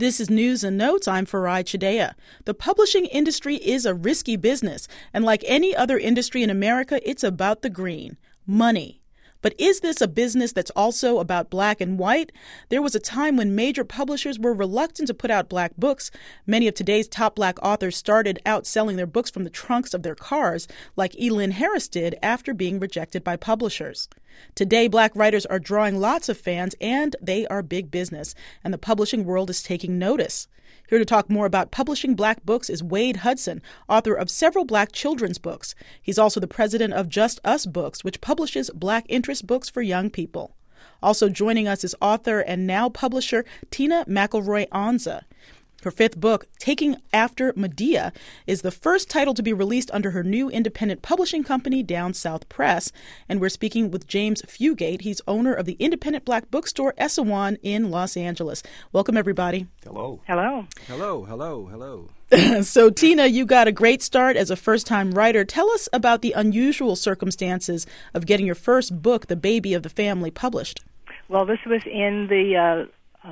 This is News and Notes. I'm Farai Chidea. The publishing industry is a risky business, and like any other industry in America, it's about the green, money. But is this a business that's also about black and white? There was a time when major publishers were reluctant to put out black books. Many of today's top black authors started out selling their books from the trunks of their cars, like E. Lynn Harris did after being rejected by publishers. Today, black writers are drawing lots of fans, and they are big business, and the publishing world is taking notice. Here to talk more about publishing black books is Wade Hudson, author of several black children's books. He's also the president of Just Us Books, which publishes black interest books for young people. Also joining us is author and now publisher Tina McElroy Anza. Her fifth book, Taking After Madea, is the first title to be released under her new independent publishing company, Down South Press. And we're speaking with James Fugate. He's owner of the independent black bookstore Esalen in Los Angeles. Welcome, everybody. Hello. Hello. Hello, hello, hello. So, Tina, you got a great start as a first-time writer. Tell us about the unusual circumstances of getting your first book, The Baby of the Family, published. Well, this was in the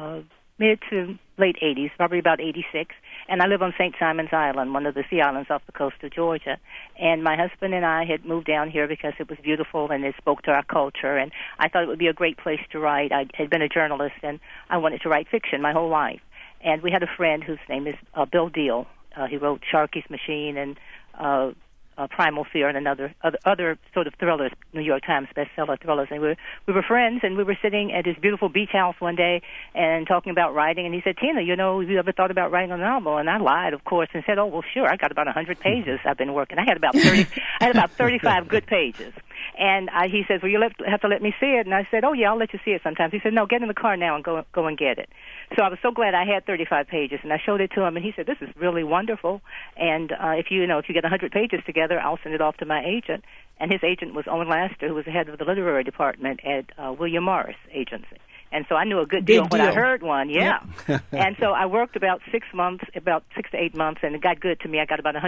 mid to late 80s, probably about 86, and I live on St. Simon's Island, one of the sea islands off the coast of Georgia. And my husband and I had moved down here because it was beautiful and it spoke to our culture, and I thought it would be a great place to write. I had been a journalist, and I wanted to write fiction my whole life. And we had a friend whose name is Bill Deal. He wrote Sharky's Machine and Primal Fear and other sort of thrillers, New York Times bestseller thrillers. And we were friends, and we were sitting at his beautiful beach house one day and talking about writing. And he said, "Tina, have you ever thought about writing a novel?" And I lied, of course, and said, "Oh, well, sure. I got about 100 pages I've been working. I had about 35 good pages." And he says, "Well, you'll have to let me see it." And I said, "Oh, yeah, I'll let you see it sometimes." He said, "No, get in the car now and go and get it." So I was so glad I had 35 pages, and I showed it to him, and he said, "This is really wonderful. And if you get 100 pages together, I'll send it off to my agent." And his agent was Owen Laster, who was the head of the literary department at William Morris Agency. And so I knew a good deal when I heard one, yeah. Yep. And so I worked about 6 to 8 months, and it got good to me. I got about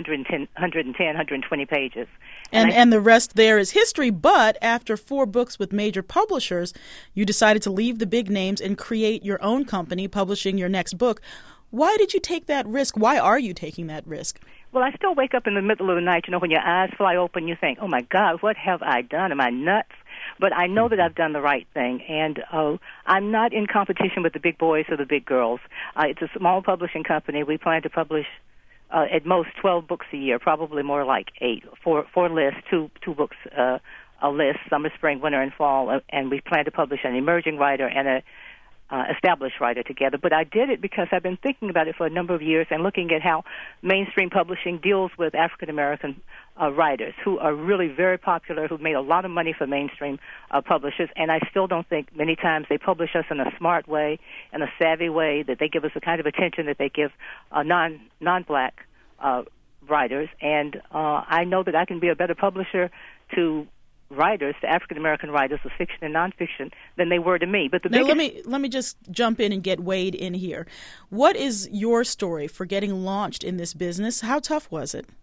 120 pages. And the rest there is history, but after 4 books with major publishers, you decided to leave the big names and create your own company, publishing your next book. Why did you take that risk? Why are you taking that risk? Well, I still wake up in the middle of the night, when your eyes fly open, you think, "Oh, my God, what have I done? Am I nuts?" But I know that I've done the right thing, and I'm not in competition with the big boys or the big girls. It's a small publishing company. We plan to publish at most 12 books a year, probably more like 8, 4 lists, two books a list, summer, spring, winter, and fall, and we plan to publish an emerging writer and a established writer together. But I did it because I've been thinking about it for a number of years and looking at how mainstream publishing deals with African-American writers who are really very popular, who've made a lot of money for mainstream publishers, and I still don't think many times they publish us in a smart way, in a savvy way, that they give us the kind of attention that they give non-black writers. And I know that I can be a better publisher to writers, to African-American writers of fiction and nonfiction, than they were to me. But let me just jump in and get Wade in here. What is your story for getting launched in this business? How tough was it?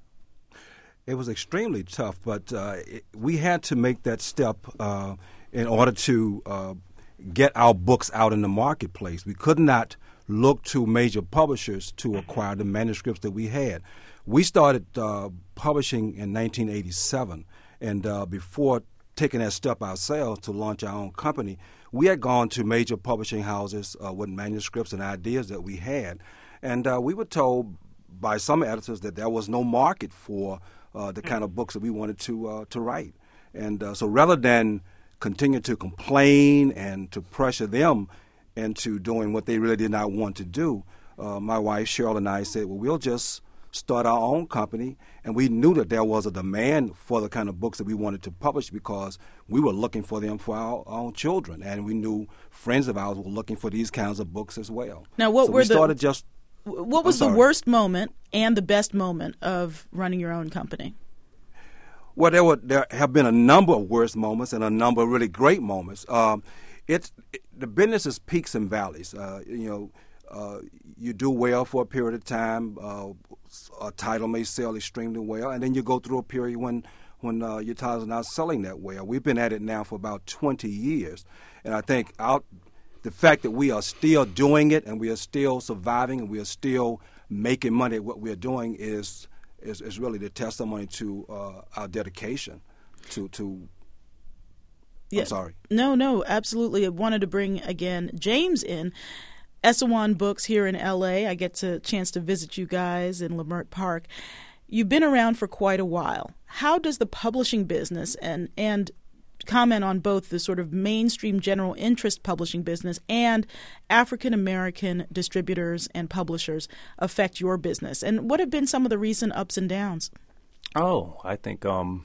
It was extremely tough, but we had to make that step in order to get our books out in the marketplace. We could not look to major publishers to acquire the manuscripts that we had. We started publishing in 1987. And before taking that step ourselves to launch our own company, we had gone to major publishing houses with manuscripts and ideas that we had. And we were told by some editors that there was no market for the kind of books that we wanted to write. And so rather than continue to complain and to pressure them into doing what they really did not want to do, my wife Cheryl and I said, well, we'll just start our own company, and we knew that there was a demand for the kind of books that we wanted to publish because we were looking for them for our own children, and we knew friends of ours were looking for these kinds of books as well. Now, what was the worst moment and the best moment of running your own company? Well, there have been a number of worst moments and a number of really great moments. The business is peaks and valleys. You do well for a period of time. A title may sell extremely well, and then you go through a period when your titles are not selling that well. We've been at it now for about 20 years, and I think the the fact that we are still doing it and we are still surviving and we are still making money at what we are doing is really the testimony to our dedication to yeah. I'm sorry. No, absolutely. I wanted to bring, again, James in. Esalen Books here in L.A. I get a chance to visit you guys in Leimert Park. You've been around for quite a while. How does the publishing business and comment on both the sort of mainstream general interest publishing business and African-American distributors and publishers affect your business? And what have been some of the recent ups and downs? Oh, I think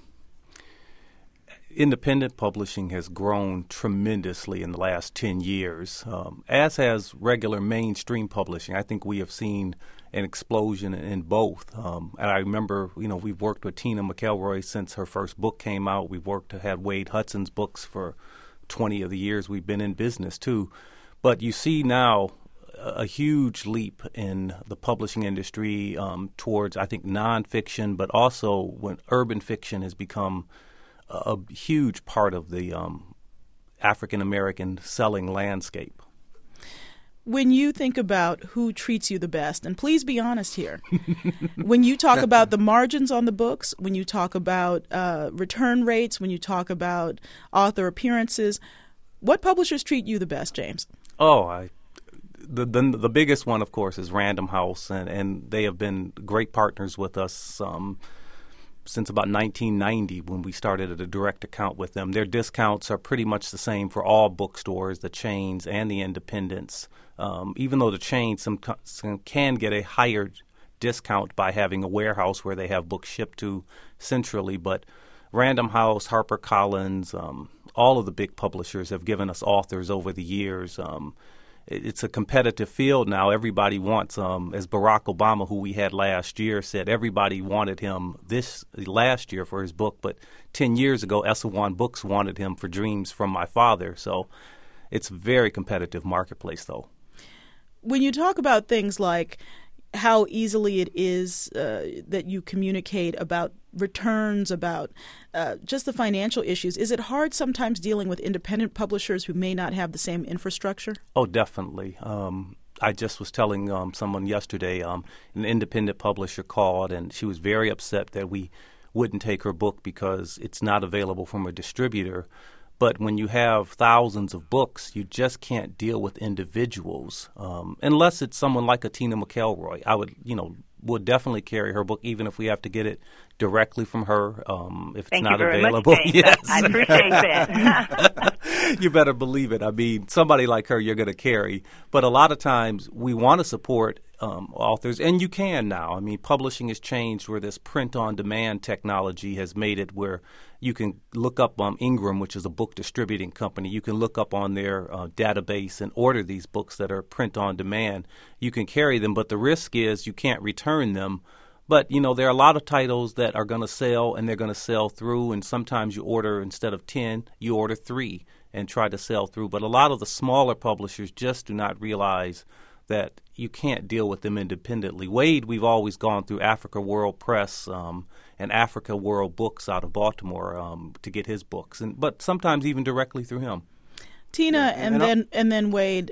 independent publishing has grown tremendously in the last 10 years, as has regular mainstream publishing. I think we have seen an explosion in both. And I remember, we've worked with Tina McElroy since her first book came out. We've worked to have Wade Hudson's books for 20 of the years we've been in business, too. But you see now a huge leap in the publishing industry towards, I think, nonfiction, but also when urban fiction has become a huge part of the African-American selling landscape. When you think about who treats you the best, and please be honest here, when you talk about the margins on the books, when you talk about return rates, when you talk about author appearances, what publishers treat you the best, James? The biggest one, of course, is Random House, and they have been great partners with us since about 1990 when we started at a direct account with them. Their discounts are pretty much the same for all bookstores, the chains and the independents, even though the chains can get a higher discount by having a warehouse where they have books shipped to centrally. But Random House, HarperCollins, all of the big publishers have given us authors over the years. It's a competitive field now. Everybody wants, as Barack Obama, who we had last year, said everybody wanted him this last year for his book, but 10 years ago, Esalen Books wanted him for Dreams from My Father. So it's a very competitive marketplace, though. When you talk about things like how easily it is that you communicate about returns, about just the financial issues, is it hard sometimes dealing with independent publishers who may not have the same infrastructure? Oh, definitely. I just was telling someone yesterday, an independent publisher called, and she was very upset that we wouldn't take her book because it's not available from a distributor. But when you have thousands of books, you just can't deal with individuals unless it's someone like a Tina McElroy. I would definitely carry her book even if we have to get it directly from her if it's not available. Thank you very much, James. I appreciate that. You better believe it. I mean, somebody like her you're going to carry. But a lot of times we want to support authors, and you can now. I mean, publishing has changed where this print-on-demand technology has made it where you can look up Ingram, which is a book distributing company. You can look up on their database and order these books that are print-on-demand. You can carry them, but the risk is you can't return them. But, there are a lot of titles that are going to sell, and they're going to sell through, and sometimes you order, instead of 10, you order 3 and try to sell through. But a lot of the smaller publishers just do not realize that you can't deal with them independently. Wade, we've always gone through Africa World Press and Africa World Books out of Baltimore to get his books, but sometimes even directly through him. Tina, and then Wade,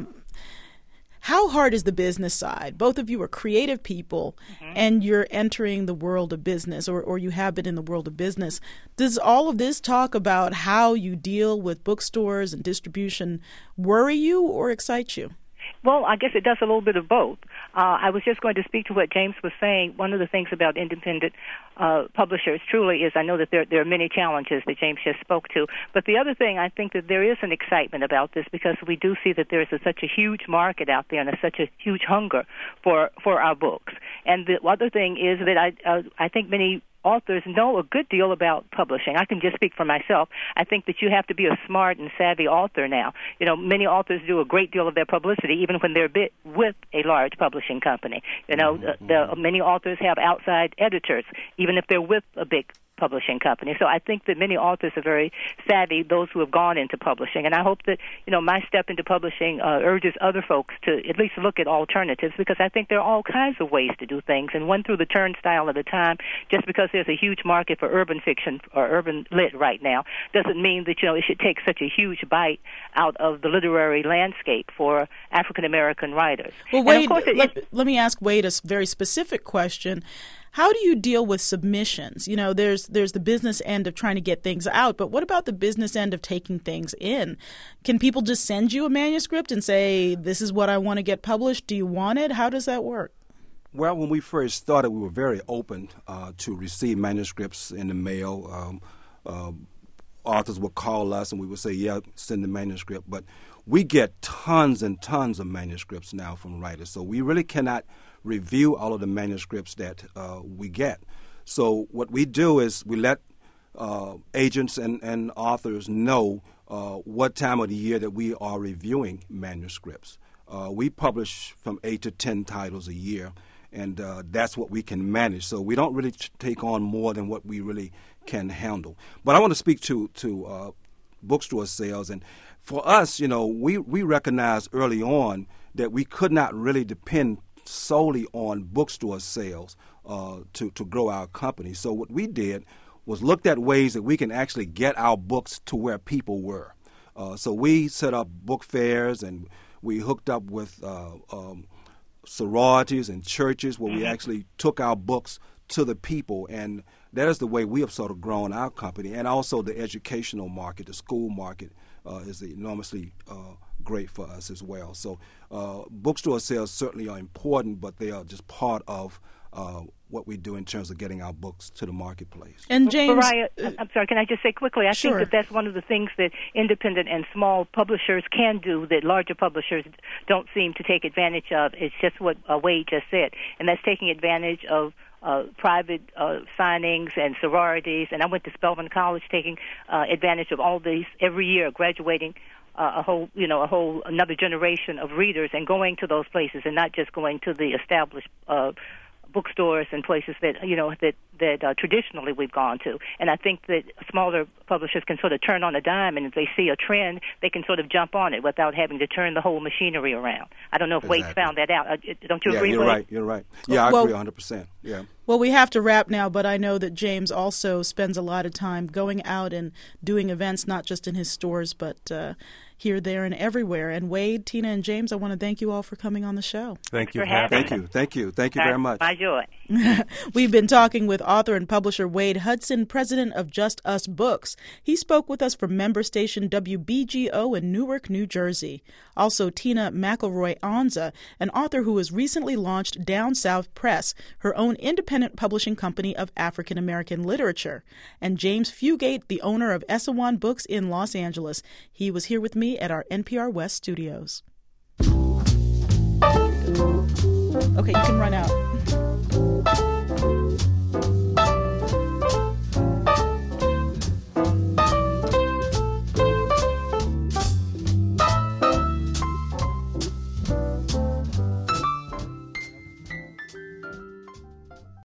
how hard is the business side? Both of you are creative people, and you're entering the world of business, or you have been in the world of business. Does all of this talk about how you deal with bookstores and distribution worry you or excite you? Well, I guess it does a little bit of both. I was just going to speak to what James was saying. One of the things about independent publishers truly is I know that there are many challenges that James just spoke to. But the other thing, I think that there is an excitement about this because we do see that there is such a huge market out there and such a huge hunger for our books. And the other thing is that I think many authors know a good deal about publishing. I can just speak for myself. I think that you have to be a smart and savvy author now. Many authors do a great deal of their publicity even when they're with a large publishing company. Many authors have outside editors even if they're with a big publishing company. So I think that many authors are very savvy, those who have gone into publishing. And I hope that, my step into publishing urges other folks to at least look at alternatives, because I think there are all kinds of ways to do things. And one through the turnstile at a time, just because there's a huge market for urban fiction or urban lit right now, doesn't mean that, it should take such a huge bite out of the literary landscape for African American writers. Well, Wade, let me ask Wade a very specific question. How do you deal with submissions? There's the business end of trying to get things out, but what about the business end of taking things in? Can people just send you a manuscript and say, this is what I want to get published? Do you want it? How does that work? Well, when we first started, we were very open to receive manuscripts in the mail. Authors would call us and we would say, yeah, send the manuscript. But we get tons and tons of manuscripts now from writers, so we really cannot review all of the manuscripts that we get. So what we do is we let agents and authors know what time of the year that we are reviewing manuscripts. We publish from 8 to 10 titles a year, and that's what we can manage. So we don't really take on more than what we really can handle. But I want to speak to bookstore sales. And for us, we recognized early on that we could not really depend solely on bookstore sales to grow our company. So what we did was looked at ways that we can actually get our books to where people were. So we set up book fairs, and we hooked up with sororities and churches where we actually took our books to the people, and that is the way we have sort of grown our company. And also the educational market, the school market, is enormously great for us as well. So bookstore sales certainly are important, but they are just part of what we do in terms of getting our books to the marketplace. And James, Mariah, I'm sorry, can I just say quickly, I Sure. think that's one of the things that independent and small publishers can do that larger publishers don't seem to take advantage of. It's just what Wade just said, and that's taking advantage of private signings and sororities. And I went to Spelman College, taking advantage of all these every year, graduating another generation of readers, and going to those places and not just going to the established bookstores and places that that traditionally we've gone to. And I think that smaller publishers can sort of turn on a dime, and if they see a trend, they can sort of jump on it without having to turn the whole machinery around. I don't know if Wade found that out. Don't you agree, Wade? You're right. Yeah, I agree 100%. Yeah. Well, we have to wrap now, but I know that James also spends a lot of time going out and doing events, not just in his stores, but here, there, and everywhere. And Wade, Tina, and James, I want to thank you all for coming on the show. Thank you. Thank you very much. My joy. We've been talking with author and publisher Wade Hudson, president of Just Us Books. He spoke with us from member station WBGO in Newark, New Jersey. Also, Tina McElroy Anza, an author who has recently launched Down South Press, her own independent publishing company of African American literature. And James Fugate, the owner of Essewan Books in Los Angeles. He was here with me at our NPR West studios. Okay, you can run out.